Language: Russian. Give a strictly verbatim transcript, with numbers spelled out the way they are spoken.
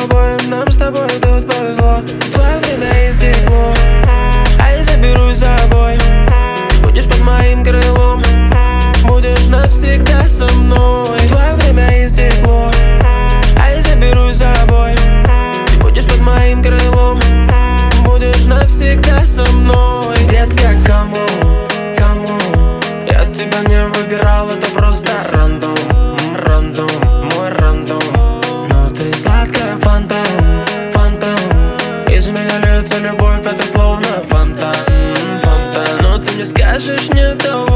обоим, нам с тобой тут повезло. Твое время истекло, а я заберусь за собой. Ты будешь под моим крылом, будешь навсегда со мной. Твое время истекло, а я заберусь за собой. Ты будешь под моим крылом, будешь навсегда со мной. Детка, кому, кому? Я тебя не выбирал, это просто рандом, рандом, мой рандом. Но ты сладкая фантом, фантом. Из меня льется любовь, это словно фонтан, фонтан. Но ты мне скажешь нет,